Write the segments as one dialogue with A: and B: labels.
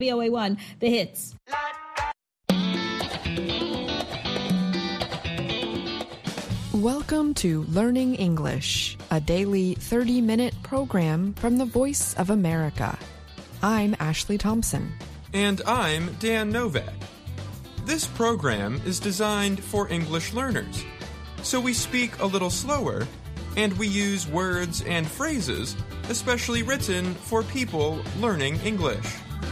A: VOA1, The Hits.
B: Welcome to Learning English, a daily 30-minute program from the Voice of America. I'm Ashley Thompson.
C: And I'm Dan Novak. This program is designed for English learners, so we speak a little slower, and we use words and phrases especially written for people learning English.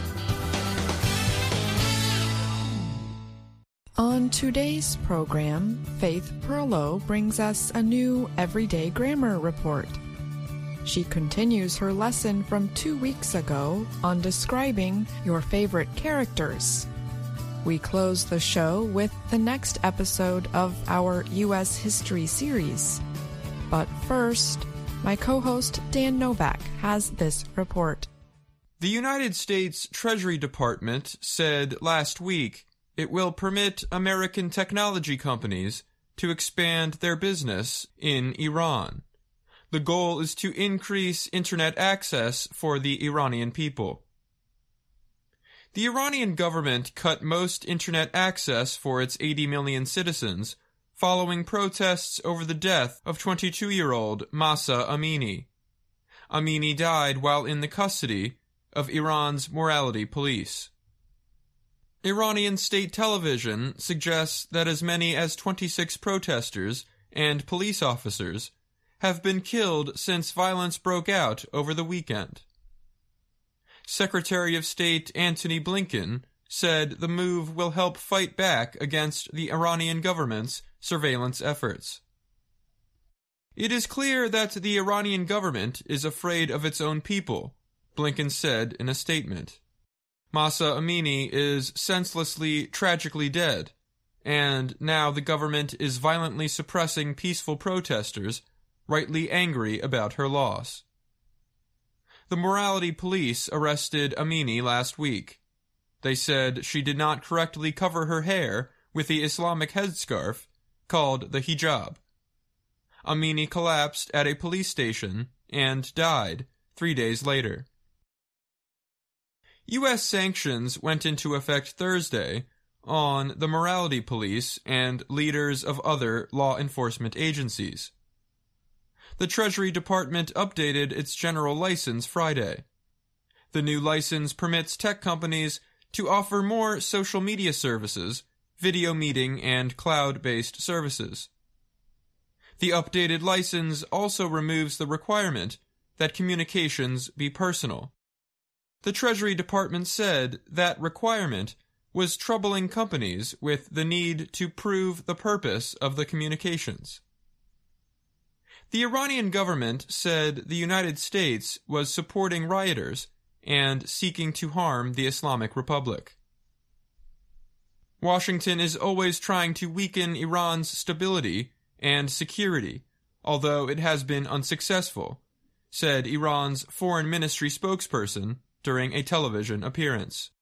B: On today's program, Faith Perlow brings us a new Everyday Grammar report. She continues her lesson from 2 weeks ago on describing your favorite characters. We close the show with the next episode of our U.S. History series. But first, my co-host Dan Novak has this report.
C: The United States Treasury Department said last week it will permit American technology companies to expand their business in Iran. The goal is to increase internet access for the Iranian people. The Iranian government cut most internet access for its 80 million citizens following protests over the death of 22-year-old Mahsa Amini. Amini died while in the custody of Iran's morality police. Iranian state television suggests that as many as 26 protesters and police officers have been killed since violence broke out over the weekend. Secretary of State Antony Blinken said the move will help fight back against the Iranian government's surveillance efforts. It is clear that the Iranian government is afraid of its own people, Blinken said in a statement. Mahsa Amini is senselessly, tragically dead, and now the government is violently suppressing peaceful protesters, rightly angry about her loss. The morality police arrested Amini last week. They said she did not correctly cover her hair with the Islamic headscarf called the hijab. Amini collapsed at a police station and died 3 days later. U.S. sanctions went into effect Thursday on the morality police and leaders of other law enforcement agencies. The Treasury Department updated its general license Friday. The new license permits tech companies to offer more social media services, video meeting, and cloud-based services. The updated license also removes the requirement that communications be personal. The Treasury Department said that requirement was troubling companies with the need to prove the purpose of the communications. The Iranian government said the United States was supporting rioters and seeking to harm the Islamic Republic. Washington is always trying to weaken Iran's stability and security, although it has been unsuccessful, said Iran's foreign ministry spokesperson during a television appearance.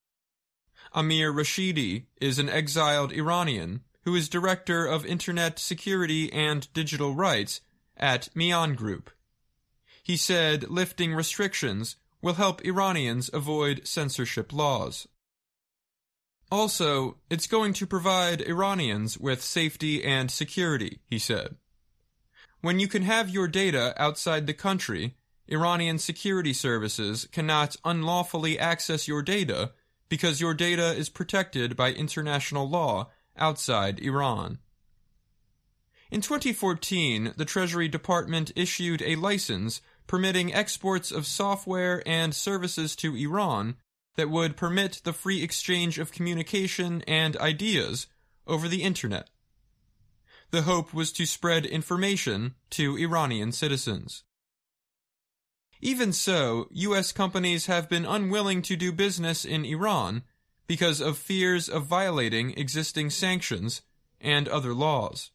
C: Amir Rashidi is an exiled Iranian who is director of Internet Security and Digital Rights at Mian Group. He said lifting restrictions will help Iranians avoid censorship laws. Also, it's going to provide Iranians with safety and security, he said. When you can have your data outside the country, Iranian security services cannot unlawfully access your data because your data is protected by international law outside Iran. In 2014, the Treasury Department issued a license permitting exports of software and services to Iran that would permit the free exchange of communication and ideas over the Internet. The hope was to spread information to Iranian citizens. Even so, U.S. companies have been unwilling to do business in Iran because of fears of violating existing sanctions and other laws.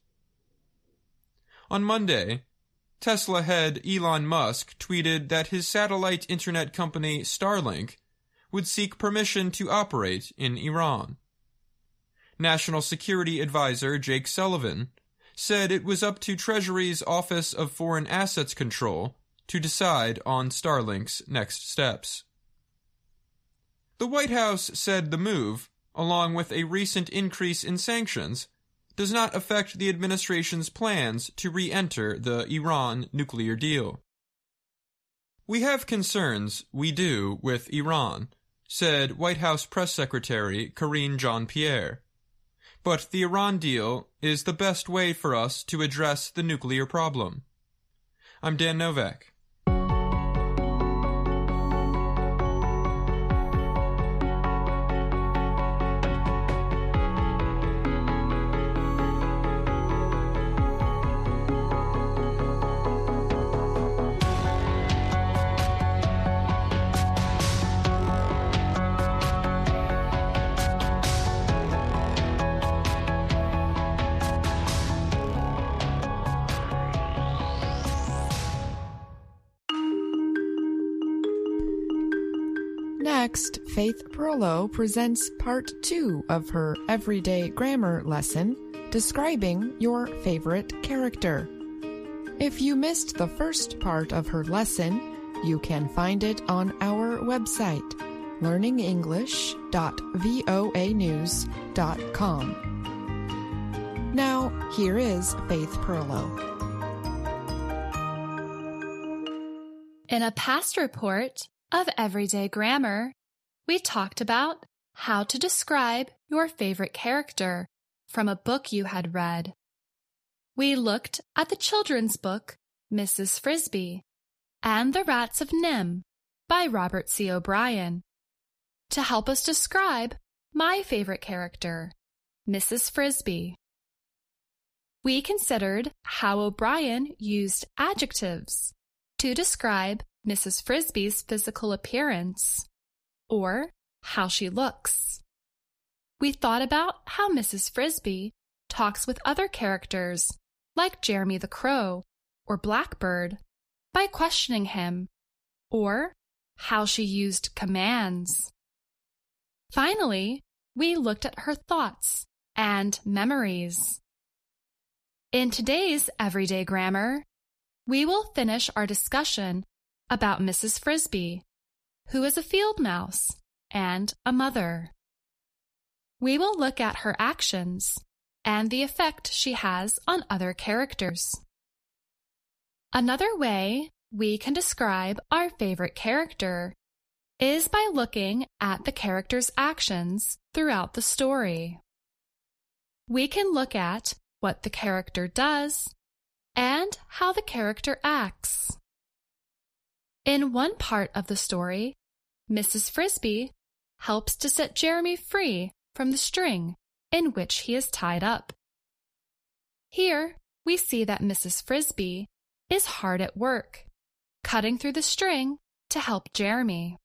C: On Monday, Tesla head Elon Musk tweeted that his satellite internet company Starlink would seek permission to operate in Iran. National Security Advisor Jake Sullivan said it was up to Treasury's Office of Foreign Assets Control to decide on Starlink's next steps. The White House said the move, along with a recent increase in sanctions, does not affect the administration's plans to re-enter the Iran nuclear deal. "We have concerns, we do, with Iran," said White House Press Secretary Karine Jean-Pierre. "But the Iran deal is the best way for us to address the nuclear problem." I'm Dan Novak.
B: Next, Faith Perlow presents part 2 of her everyday grammar lesson, describing your favorite character. If you missed the first part of her lesson, you can find it on our website, learningenglish.voanews.com. Now, here is Faith Perlow.
A: In a past report of Everyday Grammar, we talked about how to describe your favorite character from a book you had read. We looked at the children's book, Mrs. Frisby, and The Rats of Nim by Robert C. O'Brien. To help us describe my favorite character, Mrs. Frisby, we considered how O'Brien used adjectives to describe Mrs. Frisby's physical appearance, or how she looks. We thought about how Mrs. Frisby talks with other characters, like Jeremy the Crow or Blackbird, by questioning him, or how she used commands. Finally, we looked at her thoughts and memories. In today's Everyday Grammar, we will finish our discussion about Mrs. Frisby, who is a field mouse and a mother. We will look at her actions and the effect she has on other characters. Another way we can describe our favorite character is by looking at the character's actions throughout the story. We can look at what the character does and how the character acts. In one part of the story, Mrs. Frisby helps to set Jeremy free from the string in which he is tied up. Here, we see that Mrs. Frisby is hard at work, cutting through the string to help Jeremy.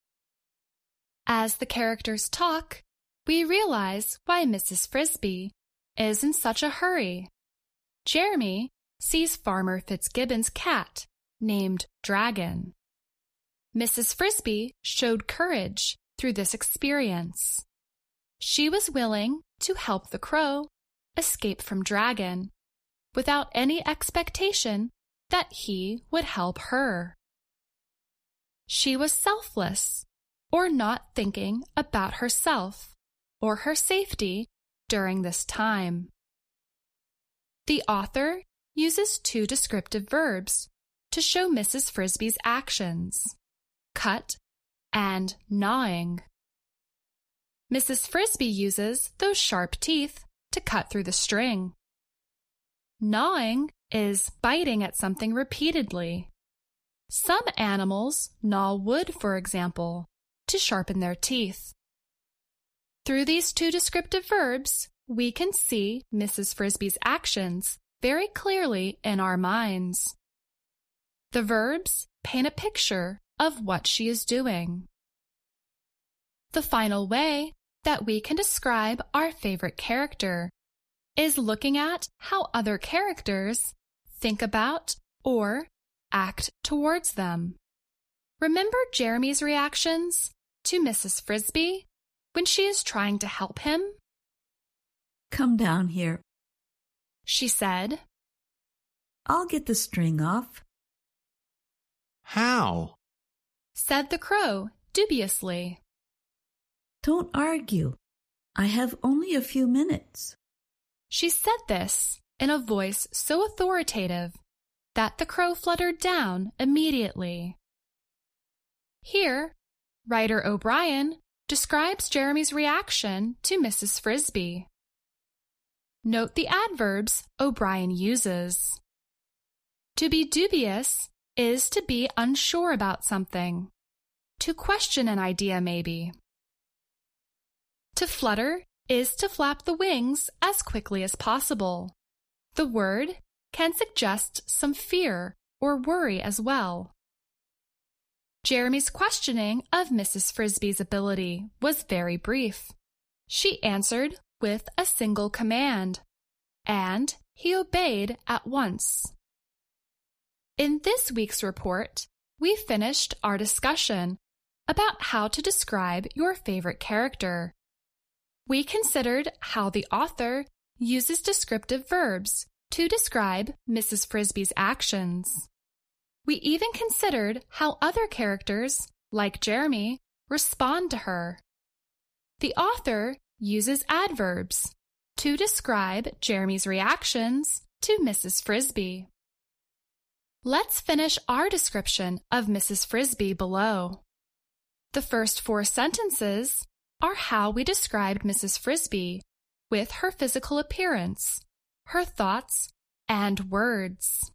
A: As the characters talk, we realize why Mrs. Frisby is in such a hurry. Jeremy sees Farmer Fitzgibbon's cat named Dragon. Mrs. Frisby showed courage through this experience. She was willing to help the crow escape from Dragon without any expectation that he would help her. She was selfless, or not thinking about herself or her safety during this time. The author uses 2 descriptive verbs to show Mrs. Frisby's actions: cut and gnawing. Mrs. Frisby uses those sharp teeth to cut through the string. Gnawing is biting at something repeatedly. Some animals gnaw wood, for example, to sharpen their teeth. Through these 2 descriptive verbs, we can see Mrs. Frisby's actions very clearly in our minds. The verbs paint a picture of what she is doing. The final way that we can describe our favorite character is looking at how other characters think about or act towards them. Remember Jeremy's reactions to Mrs. Frisby when she is trying to help him?
D: "Come down here,"
A: she said.
D: "I'll get the string off."
E: "How?"
A: said the crow dubiously.
D: Don't argue. I have only a few minutes.
A: She said this in a voice so authoritative that the crow fluttered down immediately. Here, writer O'Brien describes Jeremy's reaction to Mrs. Frisbee. Note the adverbs O'Brien uses. To be dubious is to be unsure about something, to question an idea maybe. To flutter is to flap the wings as quickly as possible. The word can suggest some fear or worry as well. Jeremy's questioning of Mrs. Frisbee's ability was very brief. She answered with a single command, and he obeyed at once. In this week's report, we finished our discussion about how to describe your favorite character. We considered how the author uses descriptive verbs to describe Mrs. Frisbee's actions. We even considered how other characters, like Jeremy, respond to her. The author uses adverbs to describe Jeremy's reactions to Mrs. Frisbee. Let's finish our description of Mrs. Frisbee below. The first 4 sentences are how we described Mrs. Frisbee with her physical appearance, her thoughts, and words.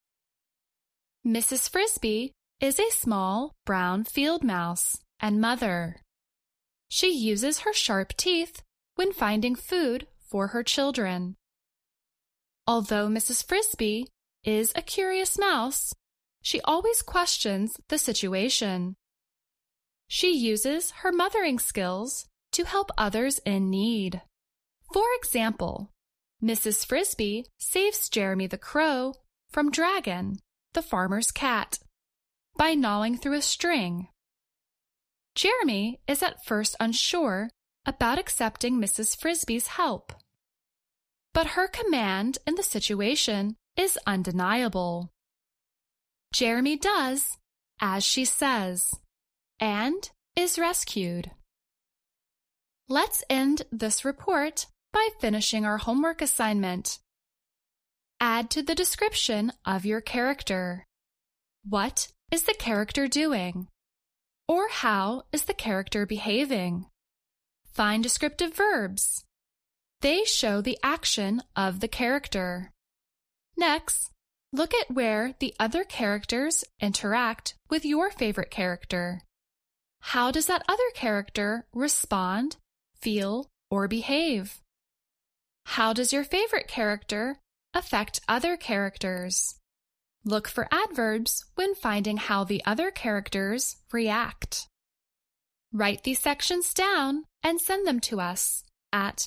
A: Mrs. Frisbee is a small brown field mouse and mother. She uses her sharp teeth when finding food for her children. Although Mrs. Frisbee is a curious mouse, she always questions the situation. She uses her mothering skills to help others in need. For example, Mrs. Frisbee saves Jeremy the crow from Dragon, the farmer's cat, by gnawing through a string. Jeremy is at first unsure about accepting Mrs. Frisbee's help, but her command in the situation is undeniable. Jeremy does as she says and is rescued. Let's end this report by finishing our homework assignment. Add to the description of your character. What is the character doing? Or how is the character behaving? Find descriptive verbs. They show the action of the character. Next, look at where the other characters interact with your favorite character. How does that other character respond, feel, or behave? How does your favorite character affect other characters? Look for adverbs when finding how the other characters react. Write these sections down and send them to us at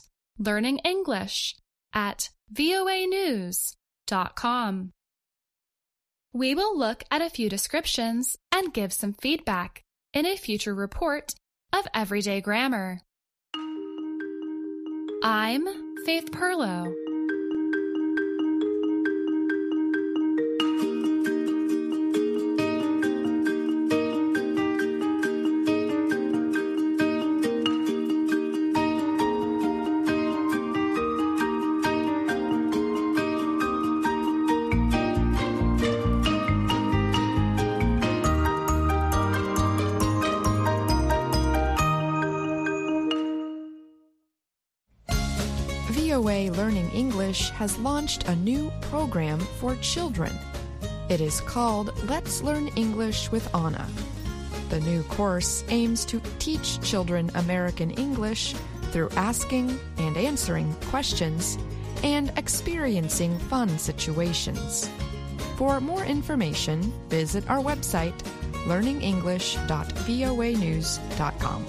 A: learningenglish@voanews.com. We will look at a few descriptions and give some feedback in a future report of Everyday Grammar. I'm Faith Perlow.
B: VOA Learning English has launched a new program for children. It is called Let's Learn English with Anna. The new course aims to teach children American English through asking and answering questions and experiencing fun situations. For more information, visit our website, learningenglish.voanews.com.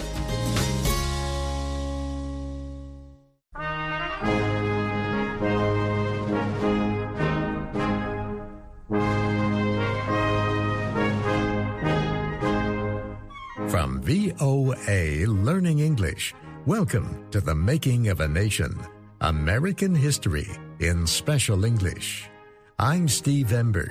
E: From VOA Learning English, welcome to the Making of a Nation, American History in Special English. I'm Steve Ember.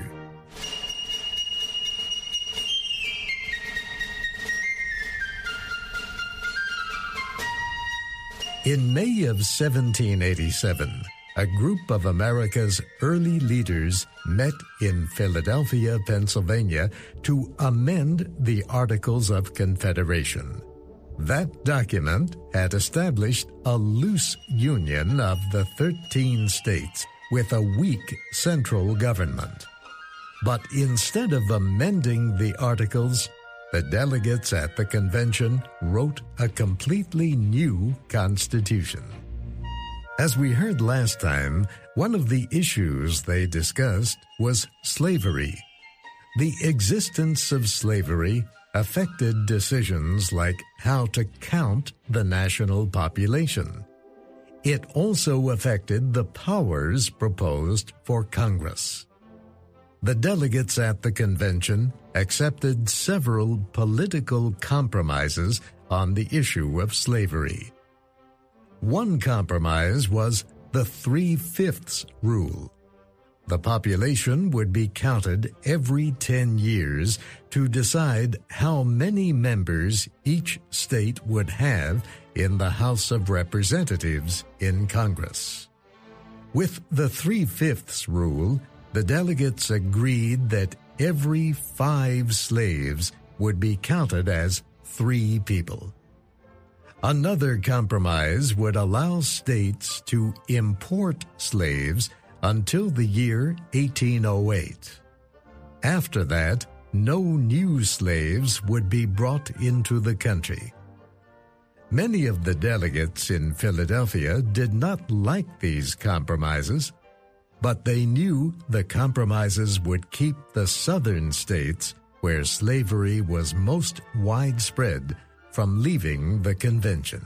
E: In May of 1787, a group of America's early leaders met in Philadelphia, Pennsylvania, to amend the Articles of Confederation. That document had established a loose union of the 13 states with a weak central government. But instead of amending the Articles, the delegates at the convention wrote a completely new constitution. As we heard last time, one of the issues they discussed was slavery. The existence of slavery affected decisions like how to count the national population. It also affected the powers proposed for Congress. The delegates at the convention accepted several political compromises on the issue of slavery. One compromise was the 3/5 rule. The population would be counted every 10 years to decide how many members each state would have in the House of Representatives in Congress. With the 3/5 rule, the delegates agreed that every 5 slaves would be counted as 3 people. Another compromise would allow states to import slaves until the year 1808. After that, no new slaves would be brought into the country. Many of the delegates in Philadelphia did not like these compromises, but they knew the compromises would keep the southern states, where slavery was most widespread, from leaving the convention.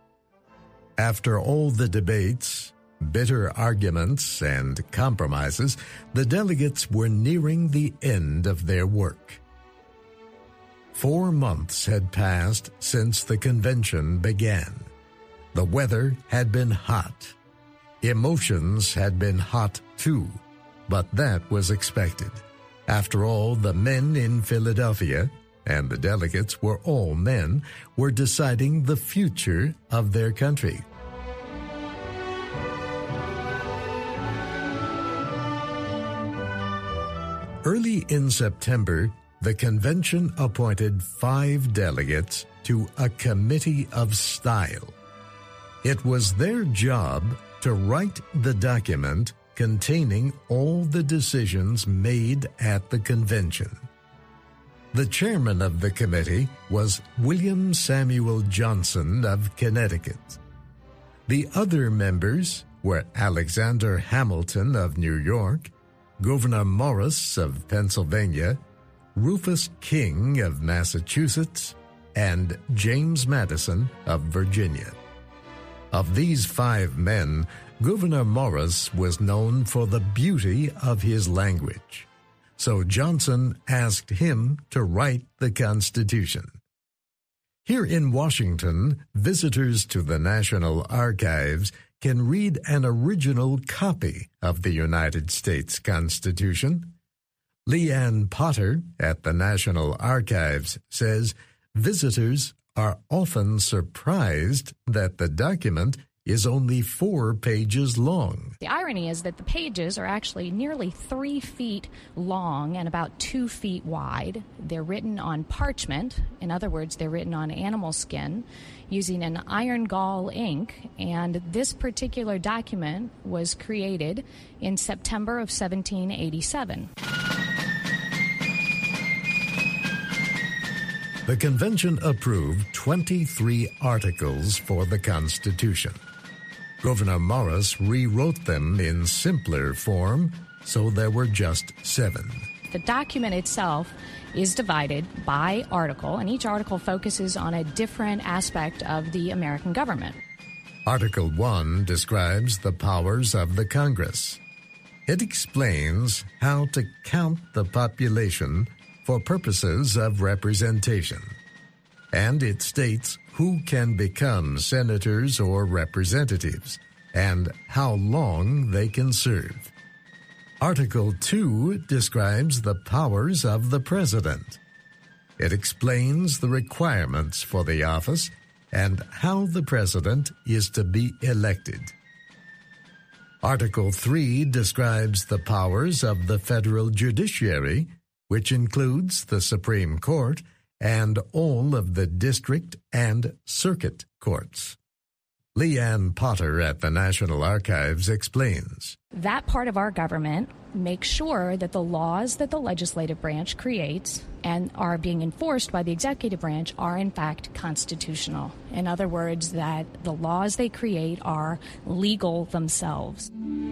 E: After all the debates, bitter arguments, and compromises, the delegates were nearing the end of their work. 4 months had passed since the convention began. The weather had been hot. Emotions had been hot too, but that was expected. After all, the men in Philadelphia, and the delegates were all men, were deciding the future of their country. Early in September, the convention appointed 5 delegates to a committee of style. It was their job to write the document containing all the decisions made at the convention. The chairman of the committee was William Samuel Johnson of Connecticut. The other members were Alexander Hamilton of New York, Gouverneur Morris of Pennsylvania, Rufus King of Massachusetts, and James Madison of Virginia. Of these 5 men, Gouverneur Morris was known for the beauty of his language. So Johnson asked him to write the Constitution. Here in Washington, visitors to the National Archives can read an original copy of the United States Constitution. Leanne Potter at the National Archives says visitors are often surprised that the document is only 4 pages long.
F: The irony is that the pages are actually nearly 3 feet long and about 2 feet wide. They're written on parchment. In other words, they're written on animal skin using an iron gall ink, and this particular document was created in September of 1787.
E: The convention approved 23 articles for the Constitution. Gouverneur Morris rewrote them in simpler form, so there were just 7.
F: The document itself is divided by article, and each article focuses on a different aspect of the American government.
E: Article 1 describes the powers of the Congress. It explains how to count the population for purposes of representation. And it states who can become senators or representatives and how long they can serve. Article 2 describes the powers of the president. It explains the requirements for the office and how the president is to be elected. Article 3 describes the powers of the federal judiciary, which includes the Supreme Court and all of the district and circuit courts. Leanne Potter at the National Archives explains.
F: That part of our government makes sure that the laws that the legislative branch creates and are being enforced by the executive branch are in fact constitutional. In other words, that the laws they create are legal themselves.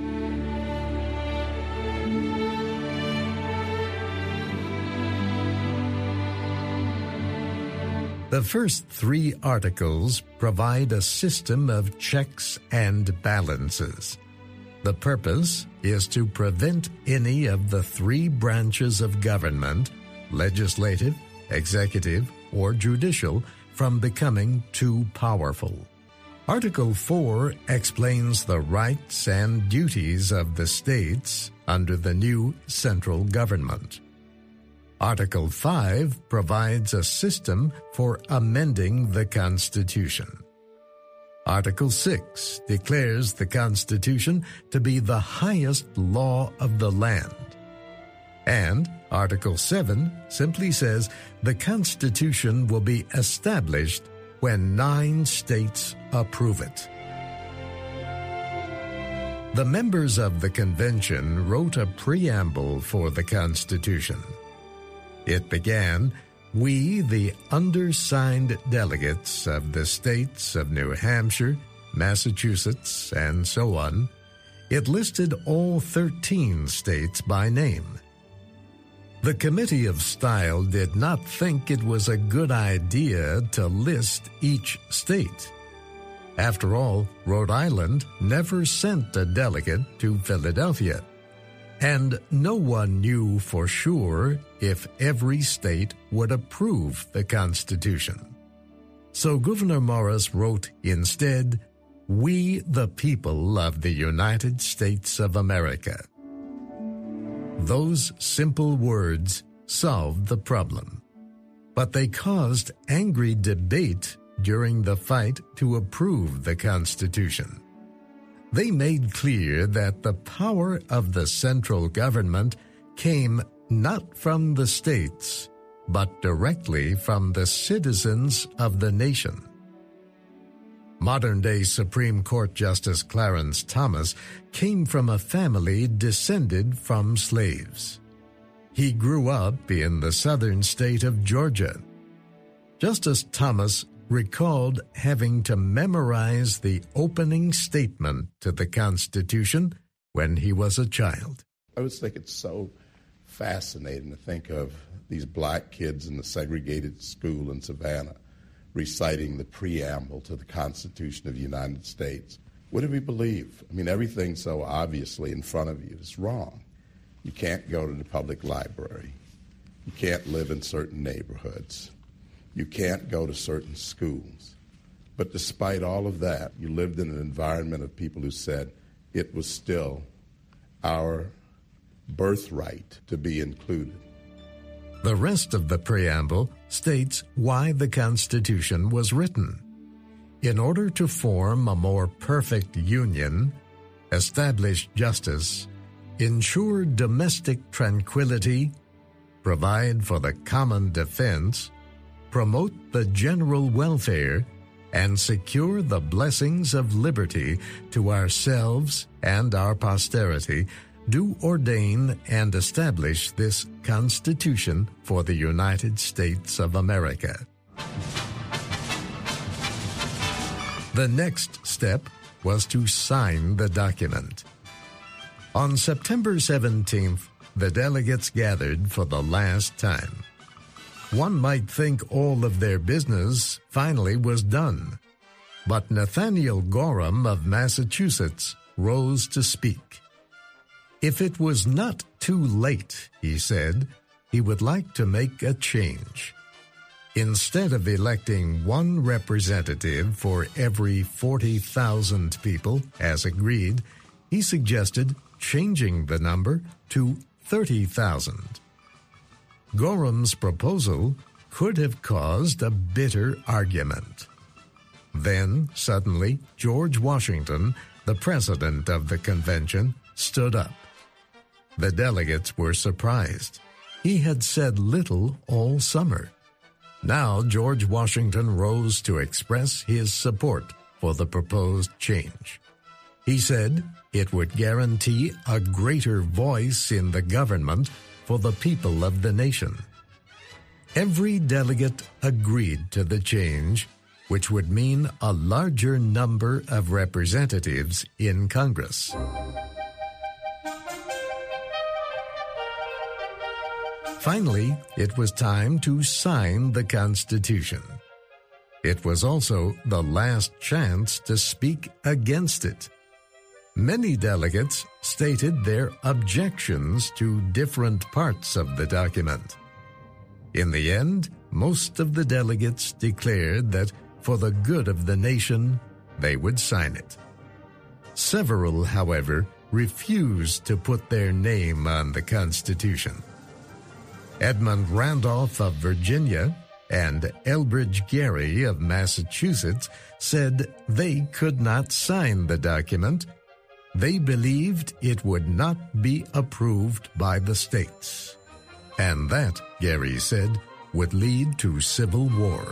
E: The first 3 articles provide a system of checks and balances. The purpose is to prevent any of the 3 branches of government, legislative, executive, or judicial, from becoming too powerful. Article 4 explains the rights and duties of the states under the new central government. Article 5 provides a system for amending the Constitution. Article 6 declares the Constitution to be the highest law of the land. And Article 7 simply says the Constitution will be established when 9 states approve it. The members of the convention wrote a preamble for the Constitution. It began, "We, the undersigned delegates of the states of New Hampshire, Massachusetts, and so on." It listed all 13 states by name. The Committee of Style did not think it was a good idea to list each state. After all, Rhode Island never sent a delegate to Philadelphia, and no one knew for sure if every state would approve the Constitution. So Gouverneur Morris wrote instead, "We the people of the United States of America." Those simple words solved the problem, but they caused angry debate during the fight to approve the Constitution. They made clear that the power of the central government came not from the states, but directly from the citizens of the nation. Modern-day Supreme Court Justice Clarence Thomas came from a family descended from slaves. He grew up in the southern state of Georgia. Justice Thomas recalled having to memorize the opening statement to the Constitution when he was a child.
G: I always think it's so fascinating to think of these black kids in the segregated school in Savannah reciting the preamble to the Constitution of the United States. What do we believe? I mean, everything's so obviously in front of you. It's wrong. You can't go to the public library. You can't live in certain neighborhoods. You can't go to certain schools. But despite all of that, you lived in an environment of people who said it was still our birthright to be included.
E: The rest of the preamble states why the Constitution was written. In order to form a more perfect union, establish justice, ensure domestic tranquility, provide for the common defense, promote the general welfare, and secure the blessings of liberty to ourselves and our posterity, do ordain and establish this Constitution for the United States of America. The next step was to sign the document. On September 17th, the delegates gathered for the last time. One might think all of their business finally was done, but Nathaniel Gorham of Massachusetts rose to speak. If it was not too late, he said, he would like to make a change. Instead of electing one representative for every 40,000 people, as agreed, he suggested changing the number to 30,000. Gorham's proposal could have caused a bitter argument. Then, suddenly, George Washington, the president of the convention, stood up. The delegates were surprised. He had said little all summer. Now George Washington rose to express his support for the proposed change. He said it would guarantee a greater voice in the government for the people of the nation. Every delegate agreed to the change, which would mean a larger number of representatives in Congress. Finally, it was time to sign the Constitution. It was also the last chance to speak against it. Many delegates stated their objections to different parts of the document. In the end, most of the delegates declared that for the good of the nation, they would sign it. Several, however, refused to put their name on the Constitution. Edmund Randolph of Virginia and Elbridge Gerry of Massachusetts said they could not sign the document. They believed it would not be approved by the states. And that, Gerry said, would lead to civil war.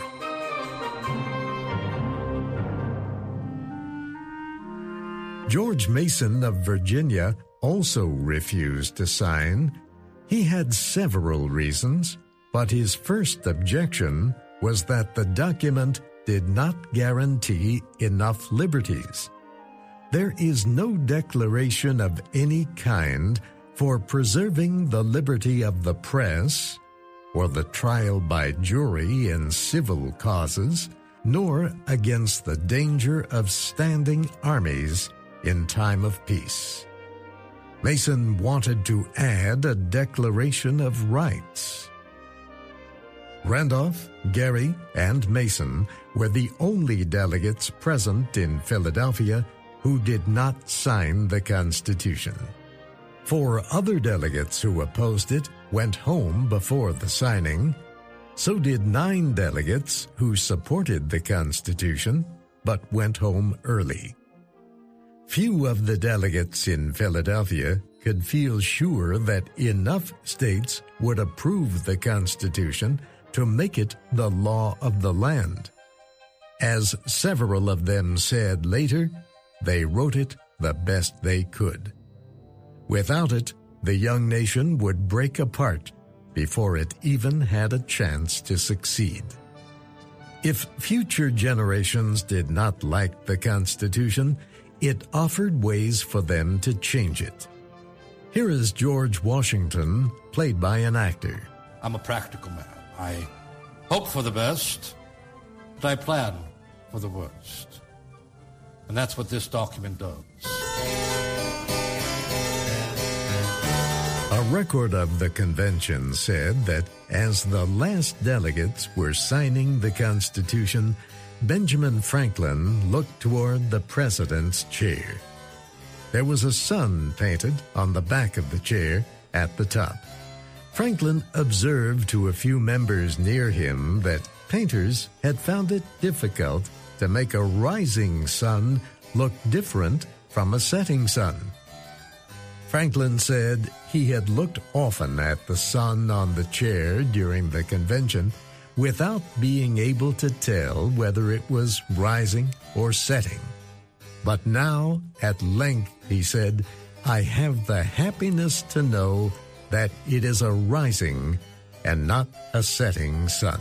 E: George Mason of Virginia also refused to sign. He had several reasons, but his first objection was that the document did not guarantee enough liberties. There is no declaration of any kind for preserving the liberty of the press, or the trial by jury in civil causes, nor against the danger of standing armies in time of peace. Mason wanted to add a Declaration of Rights. Randolph, Gerry, and Mason were the only delegates present in Philadelphia who did not sign the Constitution. 4 other delegates who opposed it went home before the signing. So did 9 delegates who supported the Constitution but went home early. Few of the delegates in Philadelphia could feel sure that enough states would approve the Constitution to make it the law of the land. As several of them said later, they wrote it the best they could. Without it, the young nation would break apart before it even had a chance to succeed. If future generations did not like the Constitution, it offered ways for them to change it. Here is George Washington, played by an actor.
H: I'm a practical man. I hope for the best, but I plan for the worst. And that's what this document does.
E: A record of the convention said that as the last delegates were signing the Constitution, Benjamin Franklin looked toward the president's chair. There was a sun painted on the back of the chair at the top. Franklin observed to a few members near him that painters had found it difficult to make a rising sun look different from a setting sun. Franklin said he had looked often at the sun on the chair during the convention without being able to tell whether it was rising or setting. But now, at length, he said, I have the happiness to know that it is a rising and not a setting sun.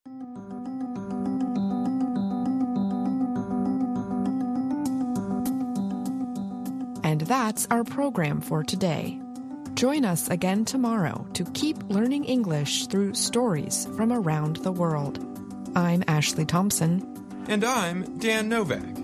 B: And that's our program for today. Join us again tomorrow to keep learning English through stories from around the world. I'm Ashley Thompson.
C: And I'm Dan Novak.